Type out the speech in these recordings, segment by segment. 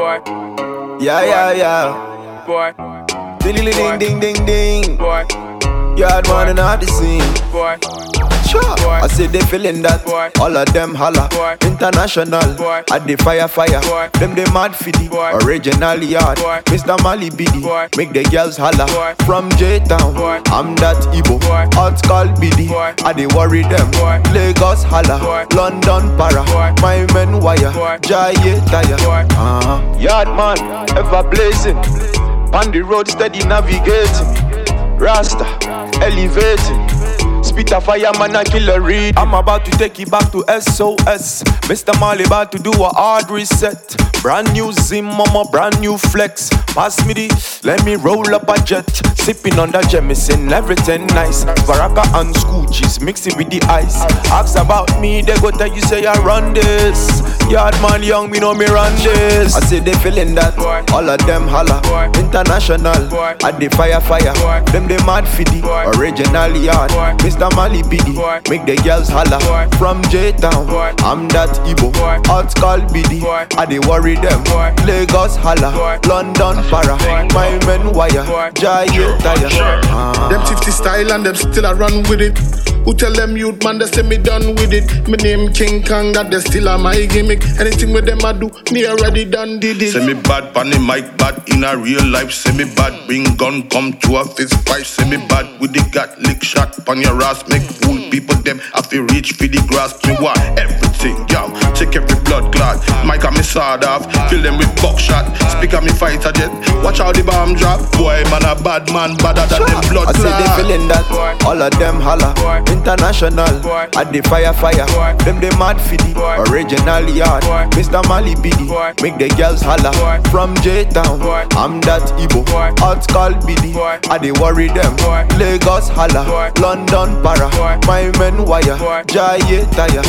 boy. Yeah. Boy. Ding ding ding ding. Boy. Yard man and all the scene. Boy. Sure. I say they feeling that. Boy. All of them holla. Boy. International. Boy. At the fire. Boy. Them they mad for the Boy. original yard. Boy. Mr. Mali Biddy. Boy. Make the girls holla. Boy. From J-Town. Boy. I'm that Igbo. Boy. Hot call Biddy. Boy. I they worry them. Boy. Lagos holla. Boy. London para. Boy. My men wire. Boy. Jaye tire. Boy. Yard man ever blazing. On the road steady navigating. Rasta elevating. Spit a fire man a killer read. I'm about to take it back to SOS. Mr. Marley about to do a hard reset. Brand new Zim, mama, brand new flex. Pass me the, let me roll up a jet. Sipping on the Jameson, everything nice. Baraka and Scoochies, mix it with the ice. Ask about me, they go tell you say I run this. Yard man young, me know me run this. I say they feeling that, Boy. all of them holla. Boy. International, Boy. at the fire. Boy. Them they mad for the Boy. original yard. Boy. Mr. Mali Biddy, Boy. make the girls holla. Boy. From J-Town, Boy. I'm that Igbo. Boy. Hot call Biddy, Boy. I they worry them. Boy. Lagos holla, Boy. London para. Boy. My men wire, Boy. Jaye tire. Them 50 style and them still a run with it. Who tell them youth man they say me done with it. Me name King Kong, that they still a my gimmick. Anything with them I do, me already done did it. Say me bad, pan the mic bad in a real life. Say me bad, bring gun come to a fist fight. Say me bad with the gat lick shot pan your ass. Make fool people them have to reach for the grass. Me want everything, yo. Check every blood clot. Mic and me sawed off, fill them with buckshot. Speak on me fighter jet. Watch how the bomb drop. Boy man a bad man, badder than them blood I clot. say they feeling that, Boy. all of them holla. Boy. International, Boy. at the fire. Boy. Them they mad for the Boy. original yard. Boy. Mr. Mali Biddy, Boy. make the girls holla. Boy. From J-Town, Boy. I'm that Igbo. Boy. Hot call Biddy, Boy. I they worry them. Boy. Lagos holla, Boy. London para. Boy. My men wire, Boy. Jaye tire.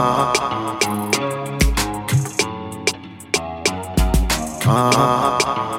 Boy.